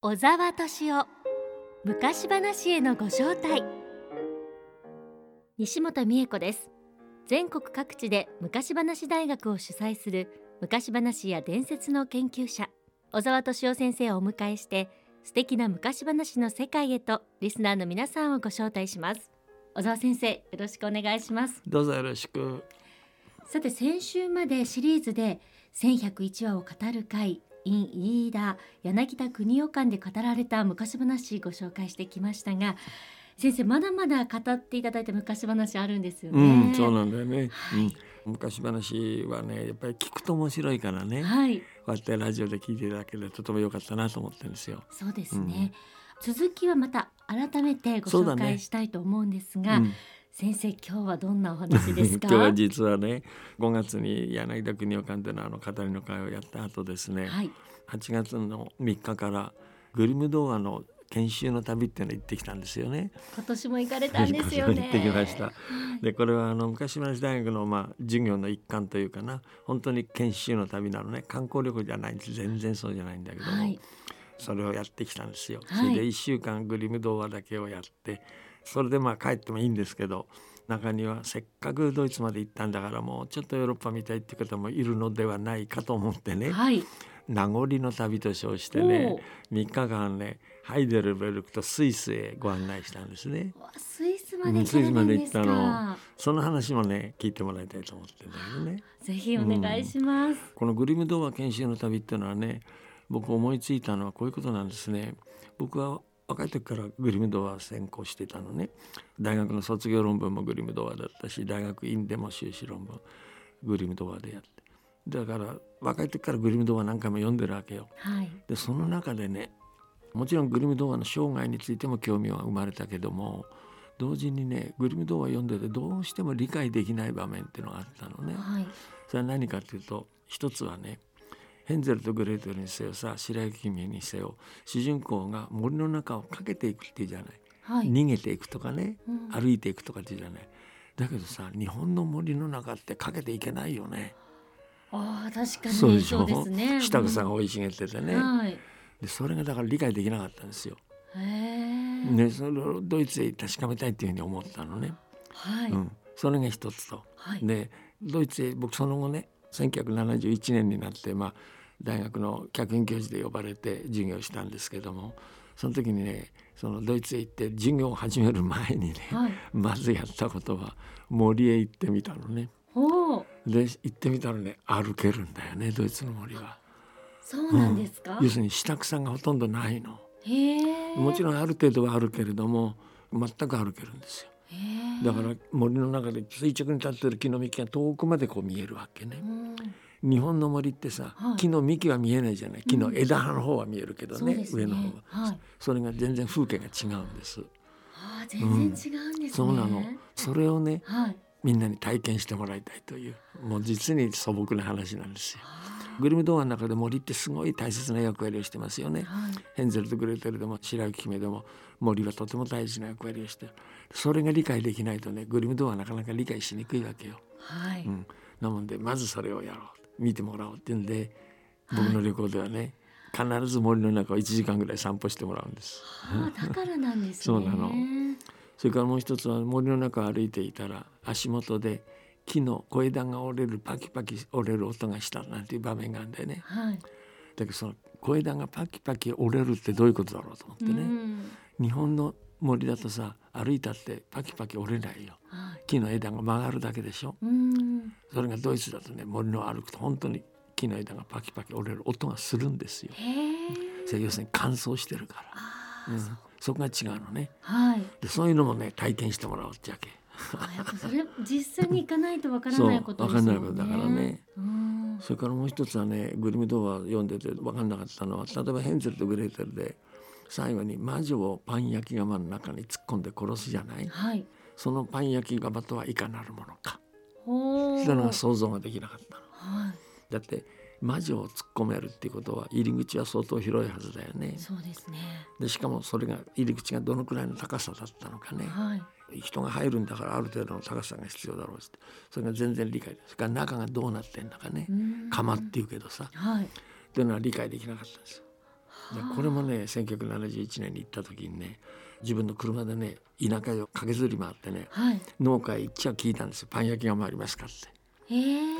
小沢敏夫昔話へのご招待。西本美恵子です。全国各地で昔話大学を主催する昔話や伝説の研究者小沢敏夫先生をお迎えして、素敵な昔話の世界へとリスナーの皆さんをご招待します。小沢先生、よろしくお願いします。 どうぞよろしく。 さて、先週までシリーズで1101話を語る会 in 飯田柳田国夫館で語られた昔話ご紹介してきましたが、先生、まだまだ語っていただいた昔話あるんですよね。 そうなんだよね、 はい。 昔話はね、やっぱり聞くと面白いからね、 はい、 こうやってラジオで聞いていただけでとても良かったなと思ってるんですよ。 そうですね、続きはまた改めてご紹介したいと思うんですが、先生、今日はどんなお話ですか？ 今日は実はね、5月に柳田国夫館での語りの会をやった後ですね、 はい、 8月の3日からグリム童話の研修の旅っていうの行ってきたんですよね。 今年も行かれたんですよね。 行ってきました。でこれは昔話大学の授業の一環というかな、本当に研修の旅なのね。観光旅行じゃないんです。全然そうじゃないんだけども、 はい、 それをやってきたんですよ。 はい、 それで1週間グリム童話だけをやって、それで帰ってもいいんですけど、中にはせっかくドイツまで行ったんだからもうちょっとヨーロッパ見たいっていう方もいるのではないかと思ってね、 はい、 名残の旅と称してね、3日間ね、ハイデルベルクとスイスへご案内したんですね。 スイスまで行かれたんですか？ その話もね、聞いてもらいたいと思ってるんだけどね。 ぜひお願いします。 このグリム童話研修の旅っていうのはね、僕思いついたのはこういうことなんですね。僕は若い時からグリム童話専攻してたのね。大学の卒業論文もグリム童話だったし、大学院でも修士論文グリム童話でやって、だから若い時からグリム童話何回も読んでるわけよ。 はい、 でその中でね、もちろんグリム童話の生涯についても興味は生まれたけども、同時にね、グリム童話読んでてどうしても理解できない場面っていうのがあったのね。 はい、 それは何かというと、一つはね、ヘンゼルとグレーテルにせよさ、白雪姫にせよ、主人公が森の中を駆けていくっていうじゃない、 はい、 逃げていくとかね、歩いていくとかっていうじゃない。だけどさ、日本の森の中って駆けていけないよね。 確かにそうでしょ。 そうですね。 下草が生い茂っててね、 はい、 でそれがだから理解できなかったんですよ。 へー、 ね、それをドイツへ確かめたいっていうふうに思ったのね。 はい、 それが一つと、 はい、 でドイツへ僕その後ね、1971年になって、大学の客員教授で呼ばれて授業したんですけども、その時にね、そのドイツへ行って授業を始める前にね、 はい、 まずやったことは森へ行ってみたのね。で行ってみたらね、歩けるんだよね、ドイツの森は。 そうなんですか？ 要するに下草がほとんどないの。 へー、 もちろんある程度はあるけれども、全く歩けるんですよ。だから森の中で垂直に立ってる木の幹が遠くまでこう見えるわけね。日本の森ってさ、木の幹は見えないじゃない。木の枝葉の方は見えるけどね、上の方は、それが全然風景が違うんです。 全然違うんですね。 そうなの。それをね、みんなに体験してもらいたいという、もう実に素朴な話なんですよ。グリム童話の中で森ってすごい大切な役割をしてますよね。ヘンゼルとグレーテルでも白雪姫でも森はとても大事な役割をしてる。それが理解できないとね、グリム童話はなかなか理解しにくいわけよ。なのでまずそれをやろう、見てもらおうっていうんで、僕の旅行ではね、必ず森の中を1時間ぐらい散歩してもらうんです。 だからなんですね。 そうなの。それからもう一つは、森の中を歩いていたら足元で木の小枝が折れる、パキパキ折れる音がしたなんていう場面があるんだよね。だけどその小枝がパキパキ折れるってどういうことだろうと思ってね、日本の森だとさ、歩いたってパキパキ折れないよ。木の枝が曲がるだけでしょ。それがドイツだとね、森の歩くと本当に木の枝がパキパキ折れる音がするんですよ。それ要するに乾燥してるから、そこが違うのね。でそういうのもね、体験してもらおうってわけ。 やっぱそれ実際に行かないとわからないことですよね。 そう、わかんないことだからね。それからもう一つはね、グリム童話読んでて分かんなかったのは、例えばヘンゼルとグレーテルで最後に魔女をパン焼き窯の中に突っ込んで殺すじゃない、そのパン焼き窯とはいかなるものか、そういうのが想像ができなかったの。だって魔女を突っ込めるっていうことは入り口は相当広いはずだよね。 そうですね。 でしかもそれが入り口がどのくらいの高さだったのかね、人が入るんだからある程度の高さが必要だろうし、それが全然理解です。それから中がどうなってんだかね、窯っていうけどさ、っていうのは理解できなかったんですよ。 でこれもね1971年に行った時にね、自分の車でね田舎を駆けずり回ってね、 はい、 農家へ行っちゃ聞いたんですよ。パン焼き窯ありますかって。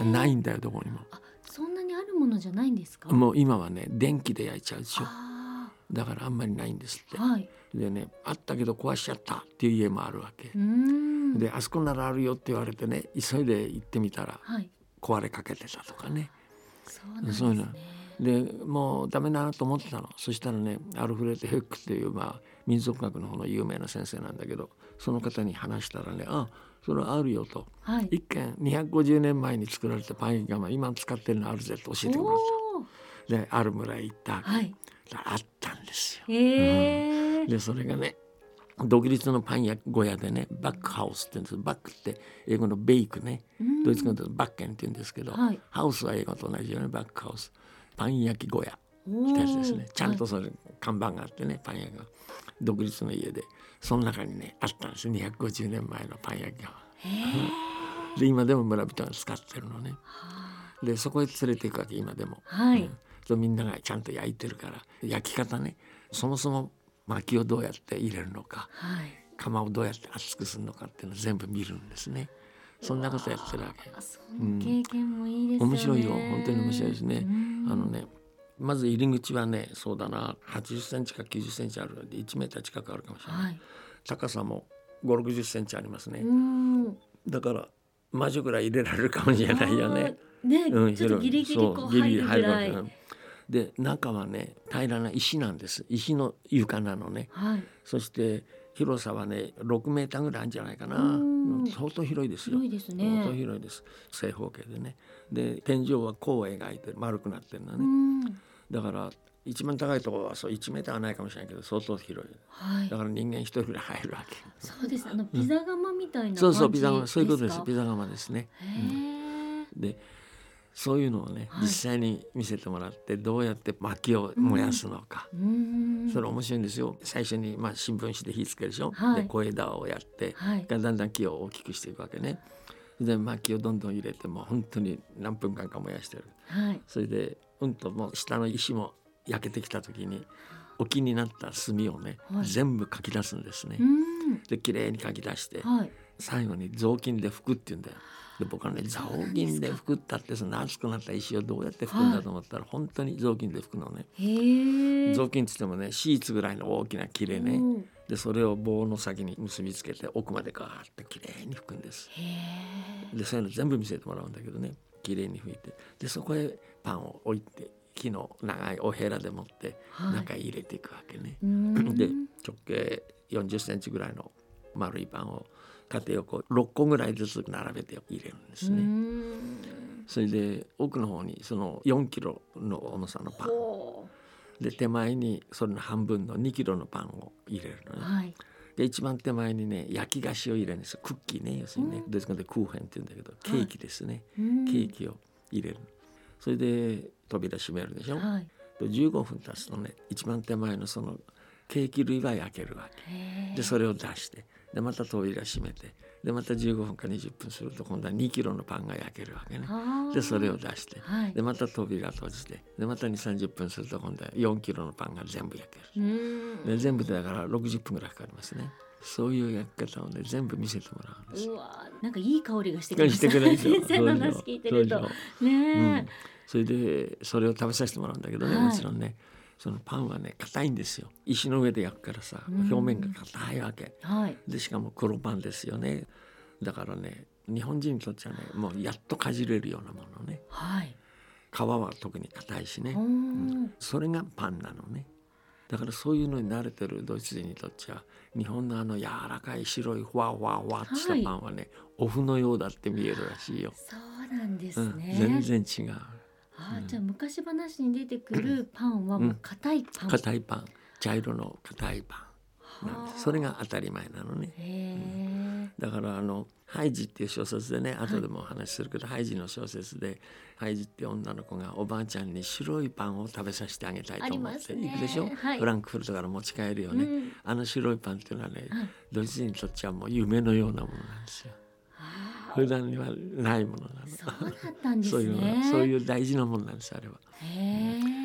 ないんだよどこにも。 そんなにあるものじゃないんですか？ もう今はね電気で焼いちゃうでしょ。だからあんまりないんですって、 はい、 でねあったけど壊しちゃったっていう家もあるわけで、あそこならあるよって言われてね急いで行ってみたら、はい、壊れかけてたとかね。 そうなんですね。 でもうダメだなと思ってたの。そしたらねアルフレッド・ヘックっていう、民族学の方の有名な先生なんだけど、その方に話したらね、それはあるよと、はい、一軒250年前に作られたパン焼き窯今使ってるのあるぜと教えてくれた。である村へ行った、はい、あったんですよ、でそれがね独立のパン焼き小屋でね、バックハウスって言うんです。バックって英語のベイクね、ドイツ語でバッケンって言うんですけど、はい、ハウスは英語と同じようにバックハウス、パン焼き小屋ってやつですね。ちゃんとそれ看板があってね、パン焼きが独立の家でその中にねあったんですよ、250年前のパン焼きが。で今でも村人が使ってるのね。でそこへ連れていくわけ今でも、はい、みんながちゃんと焼いてるから、焼き方ね、そもそも薪をどうやって入れるのか、はい、窯をどうやって熱くするのかっていうのを全部見るんですね。そんなことやってるわけ。 その経験もいいですよね。 面白いよ、本当に面白いですね。まず入り口はね、そうだな80センチか90センチあるので1メーター近くあるかもしれない、はい、高さも5、60センチありますね。だから魔女ぐらい入れられるかもしれないよね。 ちょっとギリギリこう入るぐらいで中はね平らな石なんです。石の床なのね、はい、そして広さはね6メーターぐらいあるんじゃないかな。相当広いですよ。 広いですね。 相当広いです。正方形でね。で天井は弧を描いて丸くなってるのね。だから一番高いところはそう1メーターはないかもしれないけど相当広い、はい、だから人間一人ぐらい入るわけ。 そうです。ピザ窯みたいな感じですか？ そうピザ窯、そういうことです。ピザ窯ですね。でそういうのをね、はい、実際に見せてもらってどうやって薪を燃やすのか、それ面白いんですよ。最初に新聞紙で火つけるでしょ、はい、で小枝をやって、はい、だんだん木を大きくしていくわけね。で薪をどんどん入れても本当に何分間か燃やしてる、はい、それでもう下の石も焼けてきた時に沖になった炭をね、はい、全部かき出すんですね。できれいにかき出して、はい、最後に雑巾で拭くって言うんだよ。で僕はね雑巾で拭くったってその熱くなった石をどうやって拭くんだと思ったら、はい、本当に雑巾で拭くのね。雑巾って言ってもねシーツぐらいの大きな切れね、でそれを棒の先に結びつけて奥までガーッときれいに拭くんです。でそういうの全部見せてもらうんだけどね、きれいに拭いて、でそこへパンを置いて木の長いおへらで持って中へ入れていくわけね、はい、で直径40センチぐらいの丸いパンを縦横6個ぐらいずつ並べて入れるんですね。それで奥の方にその4キロの重さのパンで、手前にそれの半分の2キロのパンを入れるのね、はい、で一番手前にね焼き菓子を入れるんですよ。クッキーね、要するにね、ドイツ語でクーヘンって言うんだけどケーキですね、はい、ケーキを入れる。それで扉閉めるでしょ、はい、で15分経つとね一番手前のそのケーキ類が焼けるわけで、それを出してでまた扉閉めてでまた15分か20分すると今度は2キロのパンが焼けるわけね。でそれを出して、はい、でまた扉閉じてでまた 2,30 分すると今度は4キロのパンが全部焼ける。で全部でだから60分ぐらいかかりますね。そういう焼き方をね全部見せてもらうんです。 うわなんかいい香りがしてきました。先生の話聞いてるとね、 それでそれを食べさせてもらうんだけどね、はい、もちろんねそのパンはね硬いんですよ。石の上で焼くからさ表面が硬いわけ、はい、でしかも黒パンですよね。だからね日本人にとってはねもうやっとかじれるようなものね、はい、皮は特に硬いしね、それがパンなのね。だからそういうのに慣れてるドイツ人にとっちゃ日本の柔らかい白いふわふわふわっとしたパンはね、はい、お麩のようだって見えるらしいよ。 そうなんですね、 全然違う。 じゃあ昔話に出てくるパンはもう硬いパン、 硬いパン、茶色の硬いパンなんです。それが当たり前なのね、だからハイジっていう小説でね後でもお話しするけど、はい、ハイジの小説でハイジって女の子がおばあちゃんに白いパンを食べさせてあげたいと思って行くでしょ、はい、フランクフルトから持ち帰るよね、白いパンっていうのはね、ドイツ人にとってはもう夢のようなものなんですよ。普段にはないものなの。 そうだったんですね。 そういう大事なものなんですあれは。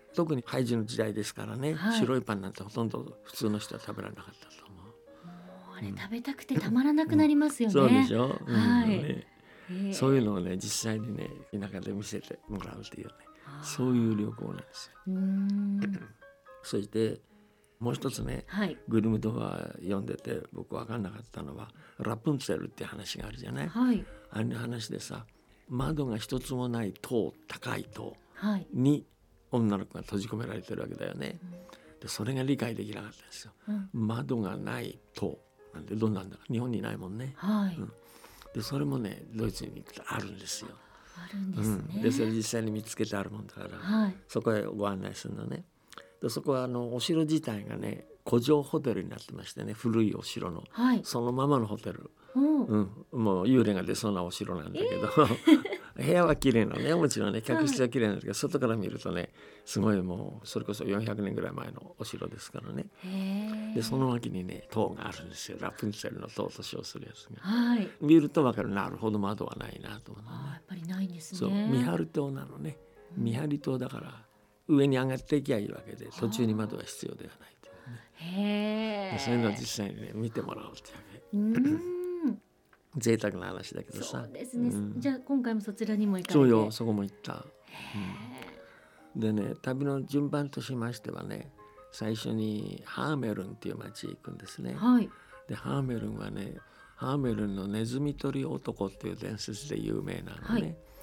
特にハイジの時代ですからね、 はい、 白いパンなんてほとんど普通の人は食べられなかったと思う。 もうあれ食べたくてたまらなくなりますよね、 そうでしょ、 はい、 ね、そういうのをね実際にね田舎で見せてもらうというね、そういう旅行なんですよ。そしてもう一つね、 はい、 グリム童話読んでて僕分かんなかったのはラプンツェルっていう話があるじゃない、 はい、 あの話でさ、窓が一つもない塔、高い塔はい、 に女の子が閉じ込められてるわけだよね。でそれが理解できなかったんですよ、窓がない塔なんてどんなんだか日本にないもんね、 はい、 でそれもねドイツに行くとあるんですよ。 あるんですね、 でそれ実際に見つけてあるもんだから、 はい、 そこへご案内するのね。でそこはお城自体がね古城ホテルになってましてね、古いお城の、 はい、 そのままのホテル、 もう幽霊が出そうなお城なんだけど、部屋は綺麗なのね、もちろんね客室は綺麗なんだけど、外から見るとねすごいもうそれこそ400年ぐらい前のお城ですからね。でその脇にね塔があるんですよ。ラプンツェルの塔と称するやつが、 はい、 見ると分かる。なるほど窓はないなと思うのね。 やっぱりないんですね。 そう見張り塔なのね。見張り塔だから上に上がっていきゃいいわけで、途中に窓は必要ではないというね。 へえ。 そういうのを実際にね見てもらおうっていうわけ。贅沢な話だけどさ。 そうですね、じゃあ今回もそちらにも行かれて。 そうよ、そこも行った。でね旅の順番としましてはね、最初にハーメルンっていう町へ行くんですね。 はい、 でハーメルンはね、ハーメルンのネズミ捕り男っていう伝説で有名なのね、はい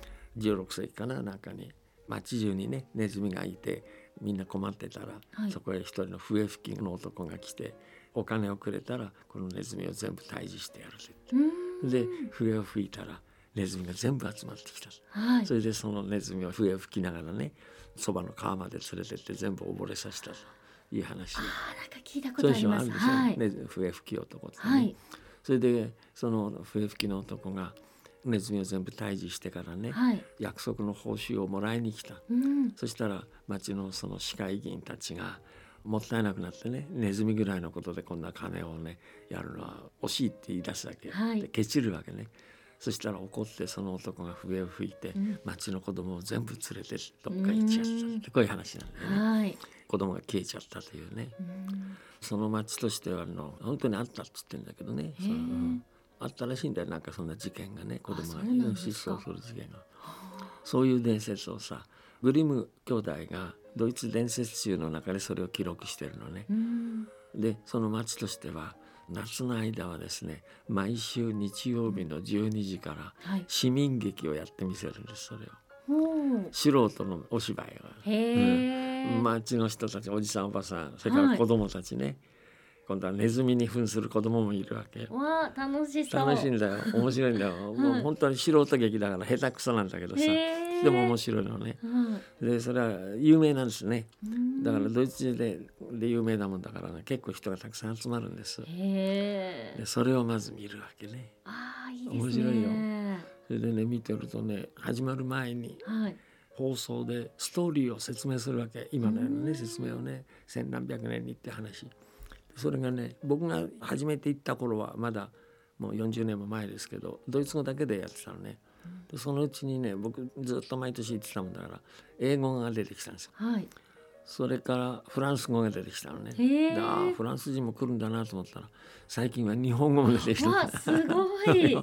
、16世紀かな、なんかに町中にねネズミがいてみんな困ってたら、はい、そこへ一人の笛吹きの男が来てお金をくれたらこのネズミを全部退治してやると言って、で笛を吹いたらネズミが全部集まってきた、はい、それでそのネズミを笛を吹きながらねそばの川まで連れてって全部溺れさせたという話。 なんか聞いたことあります。 はい、笛吹き男ってね、はい、それでその笛吹きの男がネズミを全部退治してからね、はい、約束の報酬をもらいに来た、そしたら町のその市会議員たちがもったいなくなってね、ネズミぐらいのことでこんな金をねやるのは惜しいって言い出すわけ、はい、でケチるわけね。そしたら怒ってその男が笛を吹いて、町の子供を全部連れてどっか行っちゃったってこういう話なんだよね、はい、子供が消えちゃったというね。その町としては本当にあったって言ってんだけどね、あったらしいんだよ。なんかそんな事件がね、子供が失踪する事件が、そういう伝説をさグリム兄弟がドイツ伝説集の中でそれを記録してるのね。でその町としては夏の間はですね、毎週日曜日の12時から市民劇をやってみせるんです。それを素人のお芝居が、町の人たち、おじさんおばさん、それから子供たちね、今度はネズミに扮する子供もいるわけよ。 わあ楽しそう。 楽しいんだよ、面白いんだよ、もう本当に素人劇だから下手くそなんだけどさ、でも面白いのね、でそれは有名なんですね。だからドイツで有名なもんだからね、結構人がたくさん集まるんです。でそれをまず見るわけね。 いいですね。 面白いよ。それでね見てるとね、始まる前に、放送でストーリーを説明するわけ。今のようなね説明をね、千何百年にって話。それがね、僕が初めて行った頃はまだもう40年も前ですけど、ドイツ語だけでやってたのね。でそのうちにね、僕ずっと毎年行ってたもんだから英語が出てきたんですよ、それからフランス語が出てきたのね。でフランス人も来るんだなと思ったら、最近は日本語も出てきた。 すごい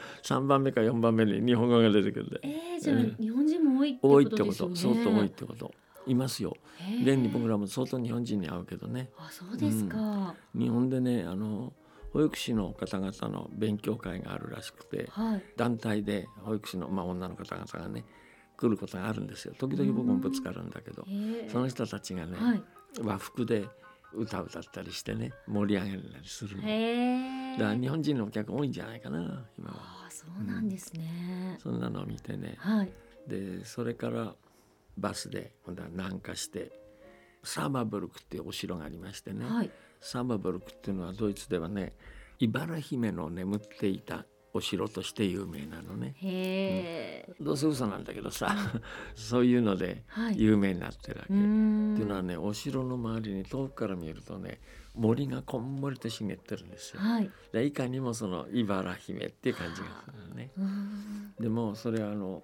3番目か4番目に日本語が出てくるんで、 じゃあ日本人も多いってことですよね。 相当多いってこと。いますよ。現に僕らも相当日本人に会うけどね。 そうですか。 日本でね保育士の方々の勉強会があるらしくて、団体で保育士の、女の方々がね来ることがあるんですよ。時々僕もぶつかるんだけど、その人たちがね、和服で歌歌ったりしてね盛り上げたりするの。だから日本人のお客多いんじゃないかな今は。 そうなんですね。 そんなのを見てね、でそれからバスで今度は南下してサーマーブルクっていうお城がありましてね、サーマーブルクっていうのはドイツではね、茨姫の眠っていたお城として有名なのね。どうせ嘘なんだけどさ、そういうので有名になってるわけ。っていうのはね、お城の周りに遠くから見るとね、森がこんもりと茂ってるんですよ。でいかにもその茨姫っていう感じがするのね。でもそれは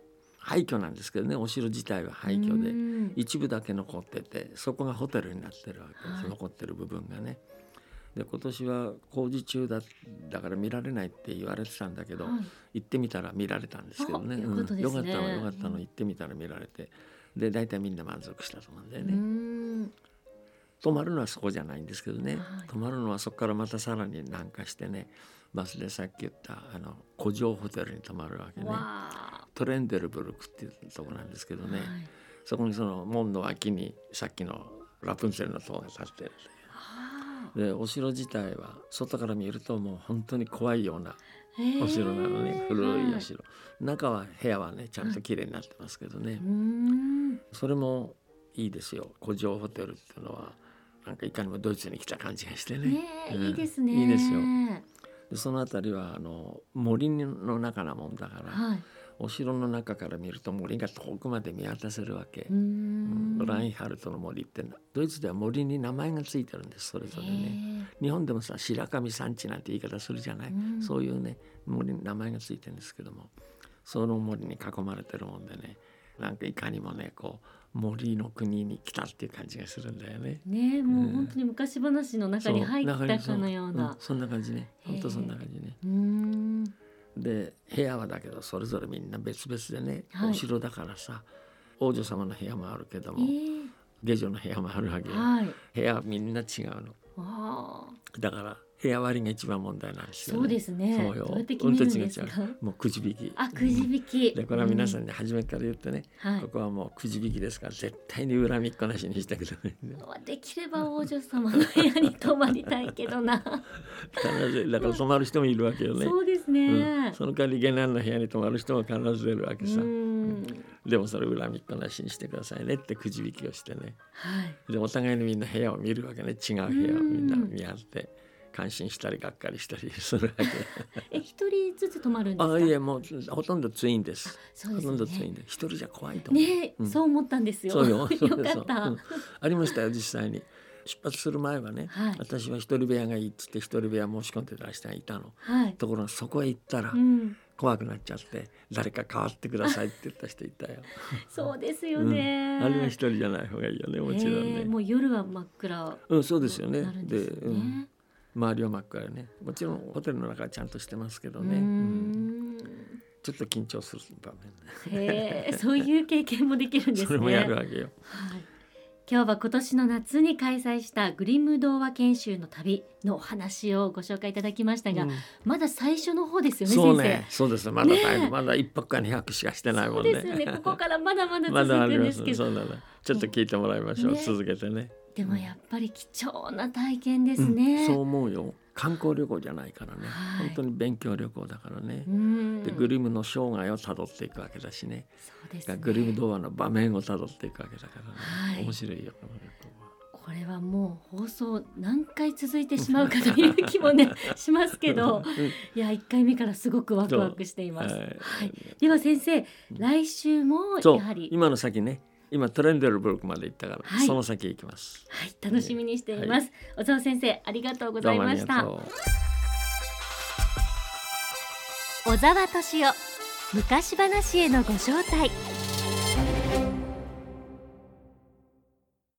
廃墟なんですけどね、お城自体は廃墟で一部だけ残ってて、そこがホテルになってるわけです、残ってる部分がね。で今年は工事中だから見られないって言われてたんだけど、行ってみたら見られたんですけどね。よかったの行ってみたら見られて、で大体みんな満足したと思うんだよね。泊まるのはそこじゃないんですけどね、泊まるのはそこからまたさらに南下してね、バスでさっき言った古城ホテルに泊まるわけね。トレンデルブルクっていうとこなんですけどね、そこにその門の脇にさっきのラプンツェルの塔が立ってる。でお城自体は外から見るともう本当に怖いようなお城なのね、古いお城。中は部屋はねちゃんと綺麗になってますけどね、それもいいですよ。古城ホテルっていうのはなんかいかにもドイツに来た感じがしてね、 いいですね。 いいですよ。でそのあたりは森の中なもんだから、お城の中から見ると森が遠くまで見渡せるわけ。ラインハルトの森ってドイツでは森に名前がついてるんです、それぞれね。日本でもさ白神山地なんて言い方するじゃない、そういうね森に名前がついてるんですけども、その森に囲まれてるもんでね、なんかいかにもねこう森の国に来たっていう感じがするんだよね。 ね、もう本当に昔話の中に入ったかのような、 そんな感じね。本当そんな感じね。で部屋はだけどそれぞれみんな別々でね、お城だからさ王女様の部屋もあるけども、下女の部屋もあるわけよ、部屋はみんな違うの。だから部屋割りが一番問題なんですよね。 そうですね。 そうよ。 どうやって決めるんですか？ もうくじ引き。 くじ引き。 でこれは皆さんに初めから言ってね、ここはもうくじ引きですから絶対に恨みっこなしにしてくださいね。 できれば王女様の部屋に泊まりたいけどな。 必ずだから泊まる人もいるわけよね。 そうですね。 その代わり下男の部屋に泊まる人も必ず出るわけさ。でもそれ恨みっこなしにしてくださいねってくじ引きをしてね。でお互いにみんな部屋を見るわけね。違う部屋をみんな見合って。感心したりがっかりしたりするわけ。 一人ずつ泊まるんですか？ いやもうほとんどツインです。 そうですね。 ほとんどツインで一人じゃ怖いと思う。 ね、そう思ったんですよ。 そうよ。 よかった。 ありましたよ実際に。出発する前はね、私は一人部屋がいいっつって一人部屋申し込んでた人がいたの。ところがそこへ行ったら、怖くなっちゃって誰か代わってくださいって言った人いたよ。 そうですよね。 あれは一人じゃない方がいいよね、もちろんね。 もう夜は真っ暗。 そうですよね。で、周りは真っ暗ね。もちろんホテルの中はちゃんとしてますけどね。ちょっと緊張する場面。 そういう経験もできるんですね。 それもやるわけよ。 今日は今年の夏に開催したグリム童話研修の旅のお話をご紹介いただきましたが、まだ最初の方ですよね。 そうね、そうです。まだ1泊か2泊しかしてないもんね。 そうですよね。ここからまだまだ続くんですけど、 ちょっと聞いてもらいましょう。続けてね。 でもやっぱり貴重な体験ですね。 そう思うよ。観光旅行じゃないからね、本当に勉強旅行だからね。でグリムの生涯をたどっていくわけだしね。 そうですね。 グリム童話の場面をたどっていくわけだからね。面白いよこの旅行は。 これはもう放送何回続いてしまうかという気もねしますけど、いや1回目からすごくワクワクしています。では先生、来週もやはり今の先ね。今トレンデルブルクまで行ったから、その先行きます。 楽しみにしています。小沢先生ありがとうございました。小沢敏夫、昔話へのご招待。